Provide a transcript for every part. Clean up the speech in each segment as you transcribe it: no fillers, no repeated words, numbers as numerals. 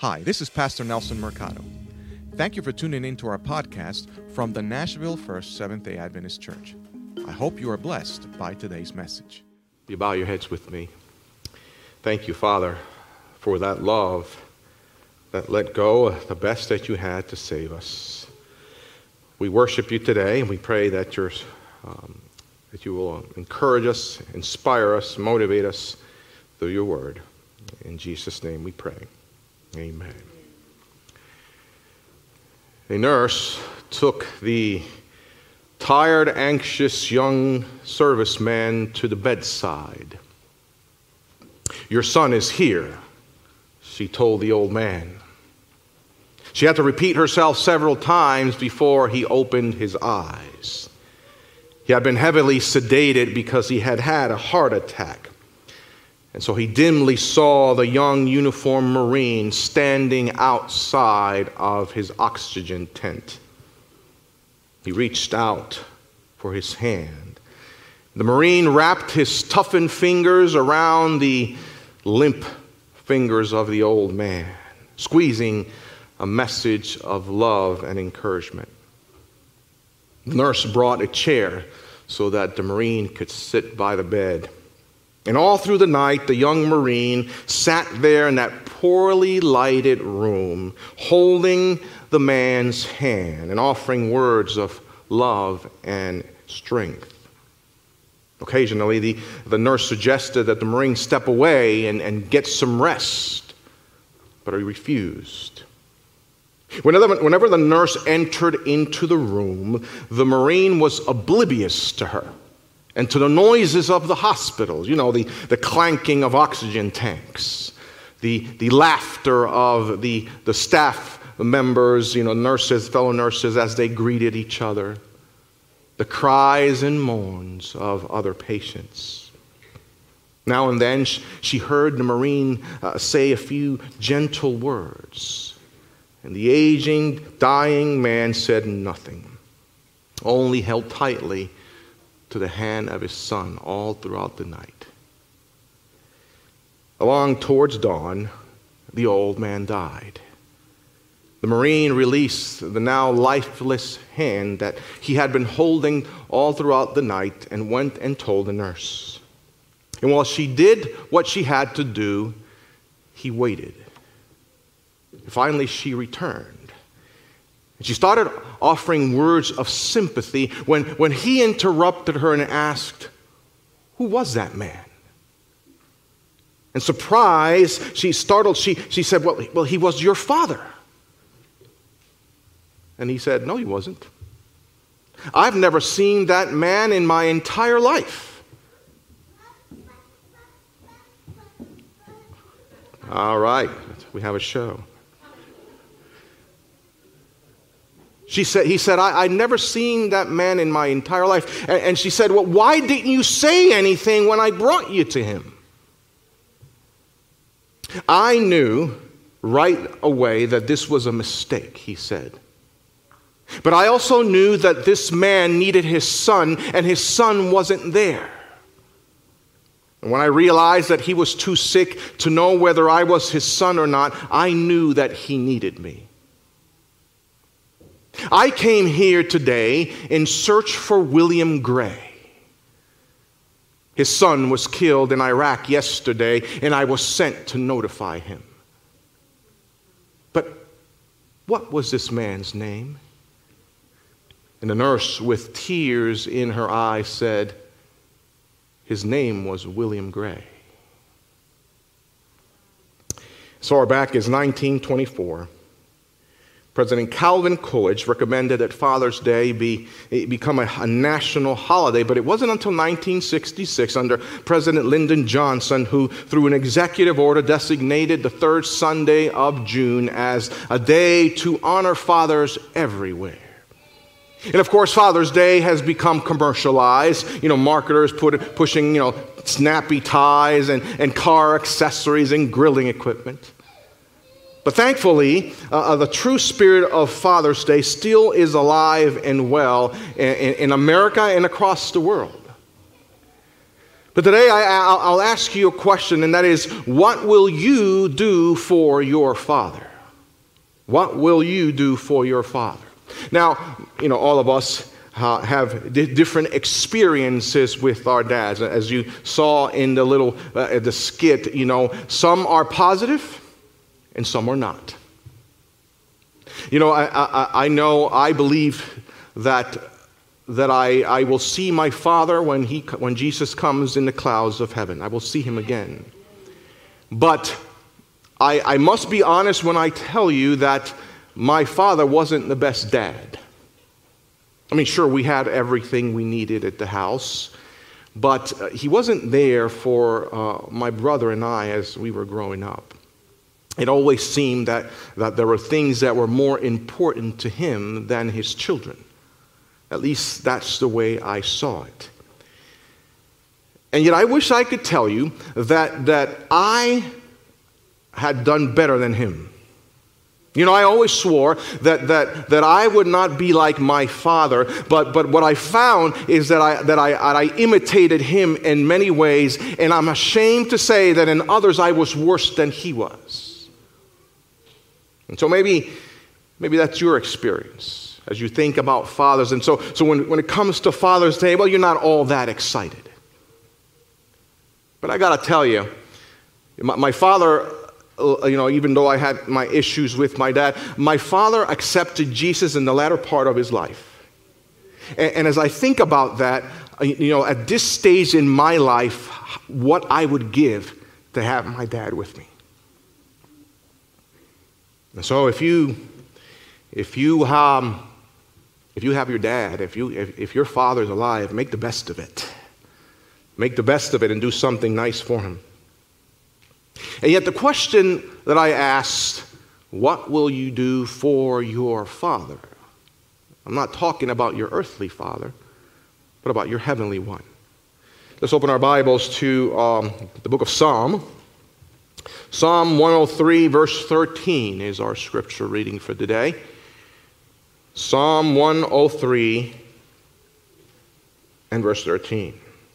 Hi, this is Pastor Nelson Mercado. Thank you for tuning in to our podcast from the Nashville First Seventh-day Adventist Church. I hope you are blessed by today's message. You bow your heads with me. Thank you, Father, for that love that let go of the best that you had to save us. We worship you today, and we pray that you will encourage us, inspire us, motivate us through your word. In Jesus' name we pray. Amen. A nurse took the tired, anxious young serviceman to the bedside. "Your son is here," she told the old man. She had to repeat herself several times before he opened his eyes. He had been heavily sedated because he had had a heart attack. And so he dimly saw the young uniformed Marine standing outside of his oxygen tent. He reached out for his hand. The Marine wrapped his toughened fingers around the limp fingers of the old man, squeezing a message of love and encouragement. The nurse brought a chair so that the Marine could sit by the bed. And all through the night, the young Marine sat there in that poorly lighted room, holding the man's hand and offering words of love and strength. Occasionally, the nurse suggested that the Marine step away and get some rest, but he refused. Whenever the nurse entered into the room, the Marine was oblivious to her and to the noises of the hospital, the clanking of oxygen tanks, the laughter of the staff members, nurses, fellow nurses, as they greeted each other, the cries and moans of other patients. Now and then she heard the Marine say a few gentle words, and the aging, dying man said nothing, only held tightly to the hand of his son all throughout the night. Along towards dawn, the old man died. The Marine released the now lifeless hand that he had been holding all throughout the night and went and told the nurse. And while she did what she had to do, he waited. Finally, she returned. And she started offering words of sympathy when he interrupted her and asked, "Who was that man?" And surprised, startled, she said, well, he was your father. And he said, "No, he wasn't. I've never seen that man in my entire life." All right, we have a show. He said, I'd never seen that man in my entire life. And she said, "Well, why didn't you say anything when I brought you to him?" "I knew right away that this was a mistake," he said. "But I also knew that this man needed his son, and his son wasn't there. And when I realized that he was too sick to know whether I was his son or not, I knew that he needed me. I came here today in search for William Gray. His son was killed in Iraq yesterday, and I was sent to notify him. But what was this man's name?" And the nurse, with tears in her eyes, said, "His name was William Gray." As far back as 1924, President Calvin Coolidge recommended that Father's Day become a national holiday, but it wasn't until 1966 under President Lyndon Johnson who, through an executive order, designated the third Sunday of June as a day to honor fathers everywhere. And of course, Father's Day has become commercialized. Marketers pushing, snappy ties and car accessories and grilling equipment. But thankfully, the true spirit of Father's Day still is alive and well in America and across the world. But today I'll ask you a question, and that is, what will you do for your father? What will you do for your father? Now, all of us have different experiences with our dads. As you saw in the little the skit, some are positive and some are not. I believe that I will see my father when Jesus comes in the clouds of heaven. I will see him again. But I must be honest when I tell you that my father wasn't the best dad. I mean, sure, we had everything we needed at the house, but he wasn't there for my brother and I as we were growing up. It always seemed that there were things that were more important to him than his children. At least that's the way I saw it. And yet I wish I could tell you that I had done better than him. I always swore that I would not be like my father, but what I found is that I imitated him in many ways, and I'm ashamed to say that in others I was worse than he was. And so maybe that's your experience as you think about fathers. And so when it comes to Father's Day, well, you're not all that excited. But I got to tell you, my father, even though I had my issues with my dad, my father accepted Jesus in the latter part of his life. And as I think about that, at this stage in my life, what I would give to have my dad with me. And so if you have your dad, if your father's alive, make the best of it. Make the best of it and do something nice for him. And yet the question that I asked, what will you do for your father? I'm not talking about your earthly father, but about your heavenly one. Let's open our Bibles to the book of Psalm. Psalm 103, verse 13 is our scripture reading for today. Psalm 103 and verse 13.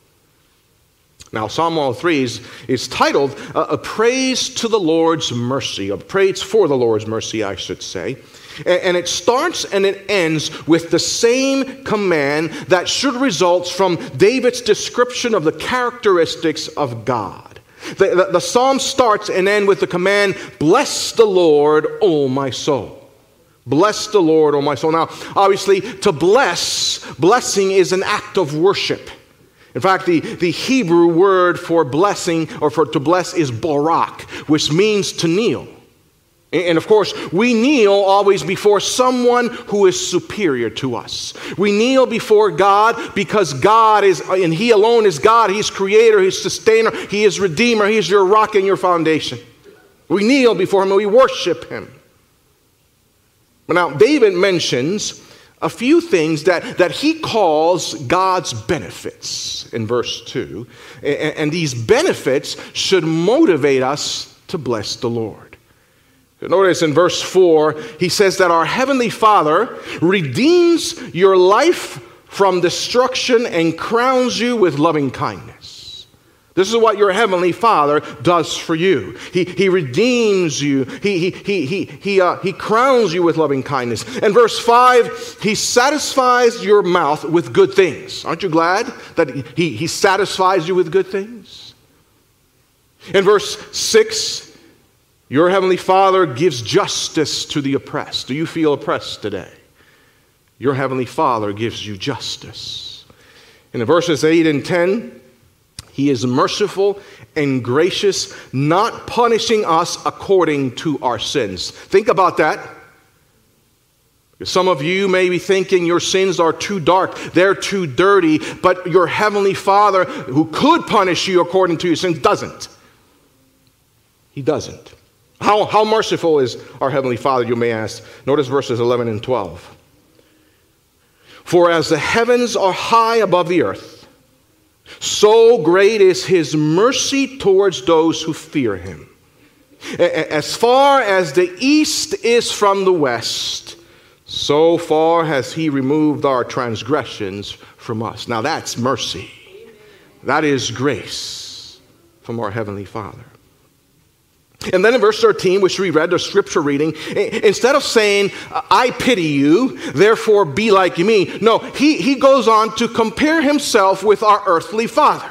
Now, Psalm 103 is titled A Praise to the Lord's Mercy, a praise for the Lord's mercy, I should say. And it starts and it ends with the same command that should result from David's description of the characteristics of God. The psalm starts and ends with the command, bless the Lord, O my soul. Bless the Lord, O my soul. Now, obviously, blessing is an act of worship. In fact, the Hebrew word for blessing or for to bless is barak, which means to kneel. And of course, we kneel always before someone who is superior to us. We kneel before God because God is, and He alone is God. He's creator, He's sustainer, He is redeemer, He is your rock and your foundation. We kneel before Him and we worship Him. But now, David mentions a few things that he calls God's benefits in verse 2. And these benefits should motivate us to bless the Lord. Notice in verse 4, he says that our Heavenly Father redeems your life from destruction and crowns you with loving kindness. This is what your Heavenly Father does for you. He redeems you. He crowns you with loving kindness. And verse 5, He satisfies your mouth with good things. Aren't you glad that He satisfies you with good things? In verse 6, your Heavenly Father gives justice to the oppressed. Do you feel oppressed today? Your Heavenly Father gives you justice. And in verses 8 and 10, He is merciful and gracious, not punishing us according to our sins. Think about that. Some of you may be thinking your sins are too dark, they're too dirty, but your Heavenly Father, who could punish you according to your sins, doesn't. He doesn't. How merciful is our Heavenly Father, you may ask. Notice verses 11 and 12. For as the heavens are high above the earth, so great is His mercy towards those who fear Him. As far as the east is from the west, so far has He removed our transgressions from us. Now that's mercy. That is grace from our Heavenly Father. And then in verse 13, which we read, the scripture reading, instead of saying, I pity you, therefore be like me, no, he goes on to compare himself with our earthly father.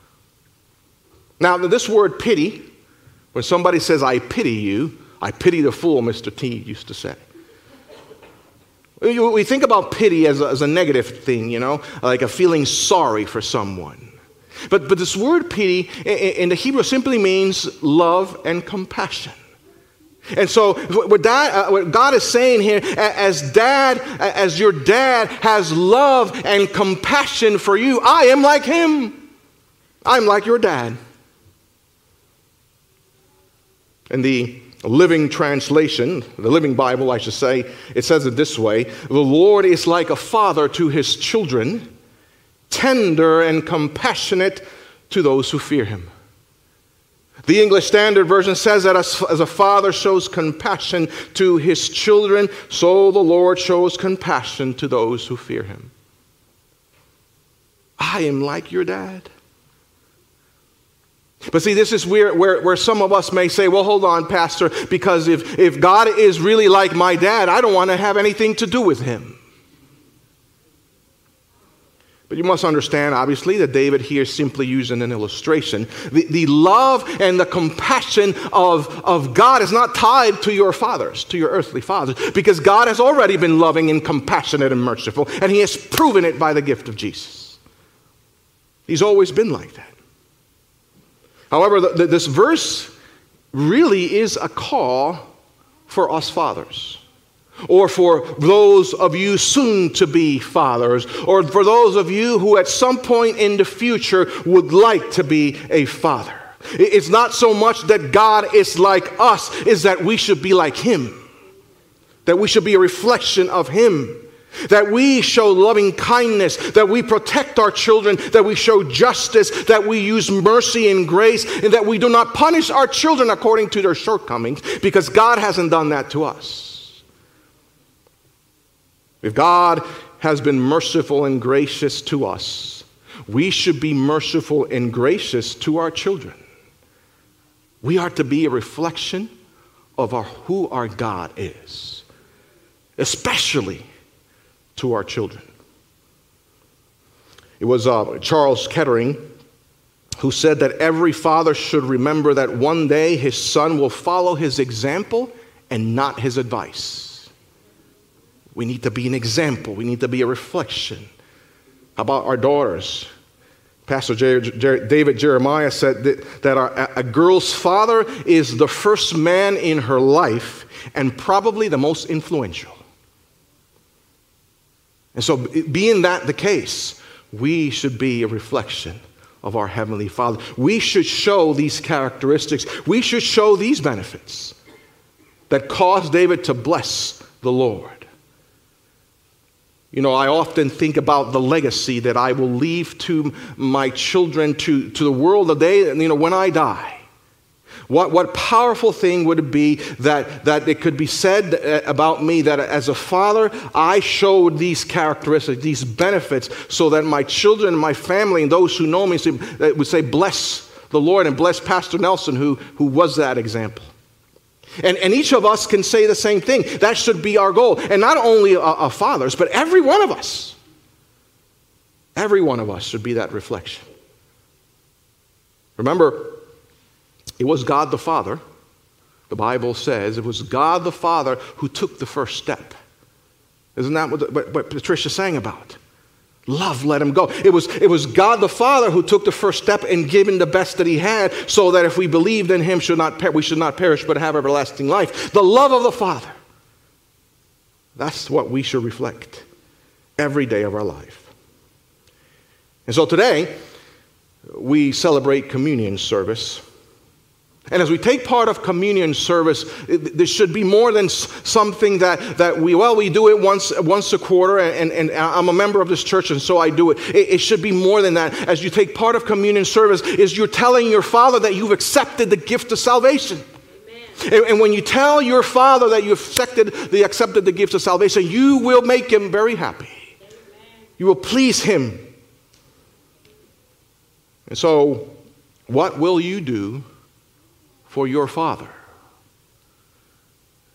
Now, this word pity, when somebody says, I pity you, I pity the fool, Mr. T used to say. We think about pity as a negative thing, like a feeling sorry for someone. But this word pity in the Hebrew simply means love and compassion. And so what God is saying here, as your dad has love and compassion for you, I am like him. I'm like your dad. In the Living Translation, the Living Bible, I should say, it says it this way: the Lord is like a father to his children, tender and compassionate to those who fear him. The English Standard Version says that as a father shows compassion to his children, so the Lord shows compassion to those who fear him. I am like your dad. But see, this is where some of us may say, well, hold on, Pastor, because if God is really like my dad, I don't want to have anything to do with him. But you must understand, obviously, that David here is simply using an illustration. The love and the compassion of God is not tied to your fathers, to your earthly fathers, because God has already been loving and compassionate and merciful, and he has proven it by the gift of Jesus. He's always been like that. However, this verse really is a call for us fathers, or for those of you soon to be fathers, or for those of you who at some point in the future would like to be a father. It's not so much that God is like us, it's that we should be like him, that we should be a reflection of him, that we show loving kindness, that we protect our children, that we show justice, that we use mercy and grace, and that we do not punish our children according to their shortcomings, because God hasn't done that to us. If God has been merciful and gracious to us, we should be merciful and gracious to our children. We are to be a reflection of who our God is, especially to our children. It was Charles Kettering who said that every father should remember that one day his son will follow his example and not his advice. We need to be an example. We need to be a reflection. How about our daughters? Pastor David Jeremiah said that a girl's father is the first man in her life and probably the most influential. And so, being that the case, we should be a reflection of our Heavenly Father. We should show these characteristics. We should show these benefits that caused David to bless the Lord. I often think about the legacy that I will leave to my children, to the world the day, when I die. What powerful thing would it be that it could be said about me that as a father, I showed these characteristics, these benefits, so that my children, my family, and those who know me would say, bless the Lord and bless Pastor Nelson, who was that example. And each of us can say the same thing. That should be our goal. And not only our fathers, but every one of us. Every one of us should be that reflection. Remember, it was God the Father. The Bible says it was God the Father who took the first step. Isn't that what Patricia sang about? Love let him go. It was God the Father who took the first step in giving the best that he had, so that if we believed in him, we should not perish but have everlasting life. The love of the Father. That's what we should reflect every day of our life. And so today, we celebrate communion service. And as we take part of communion service, there should be more than something that we do it once a quarter, and I'm a member of this church, and so I do it. It should be more than that. As you take part of communion service, is you're telling your Father that you've accepted the gift of salvation. Amen. And when you tell your Father that you've accepted the gift of salvation, you will make him very happy. Amen. You will please him. And so, what will you do for your Father?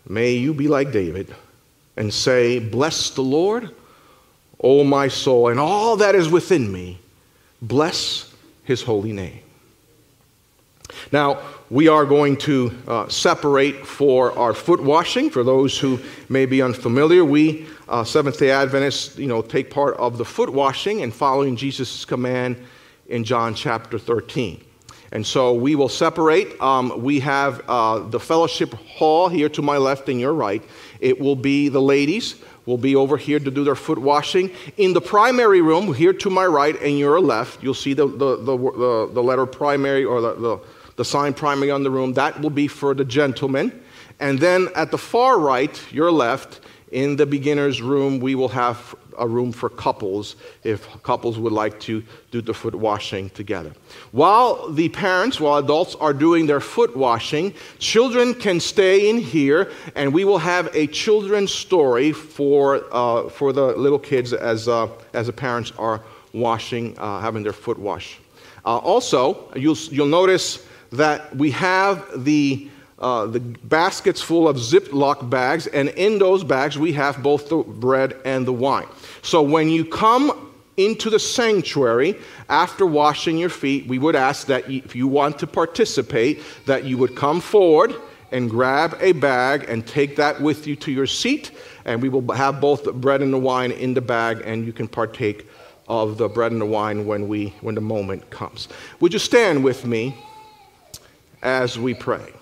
may you be like David and say, "Bless the Lord, O my soul, and all that is within me. Bless his holy name." Now, we are going to separate for our foot washing. For those who may be unfamiliar, we Seventh-day Adventists, take part of the foot washing and following Jesus' command in John chapter 13. And so we will separate. We have the fellowship hall here to my left and your right. It will be the ladies will be over here to do their foot washing. In the primary room, here to my right and your left, you'll see the letter primary, or the sign primary on the room. That will be for the gentlemen. And then at the far right, your left, in the beginner's room, we will have a room for couples, if couples would like to do the foot washing together. While adults are doing their foot washing, children can stay in here, and we will have a children's story for the little kids as the parents are washing, having their foot washed. Also, you'll notice that we have the baskets full of Ziploc bags, and in those bags we have both the bread and the wine. So when you come into the sanctuary after washing your feet, we would ask that if you want to participate, that you would come forward and grab a bag and take that with you to your seat, and we will have both the bread and the wine in the bag, and you can partake of the bread and the wine when the moment comes. Would you stand with me as we pray?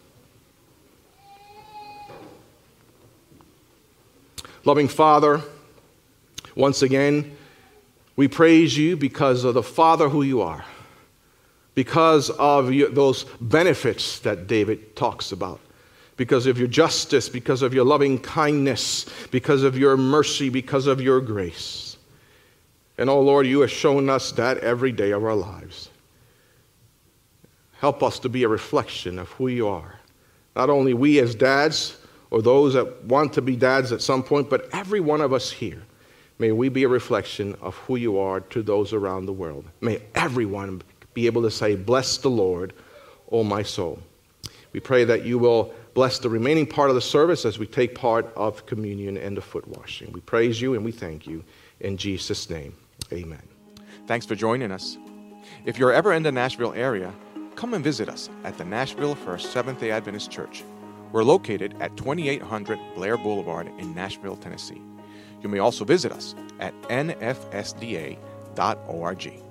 Loving Father, once again, we praise you because of the Father who you are, because of those benefits that David talks about, because of your justice, because of your loving kindness, because of your mercy, because of your grace. And oh Lord, you have shown us that every day of our lives. Help us to be a reflection of who you are. Not only we as dads, or those that want to be dads at some point, but every one of us here. May we be a reflection of who you are to those around the world. May everyone be able to say, "Bless the Lord, O my soul." We pray that you will bless the remaining part of the service as we take part of communion and the foot washing. We praise you and we thank you. In Jesus' name, amen. Thanks for joining us. If you're ever in the Nashville area, come and visit us at the Nashville First Seventh-day Adventist Church. We're located at 2800 Blair Boulevard in Nashville, Tennessee. You may also visit us at nfsda.org.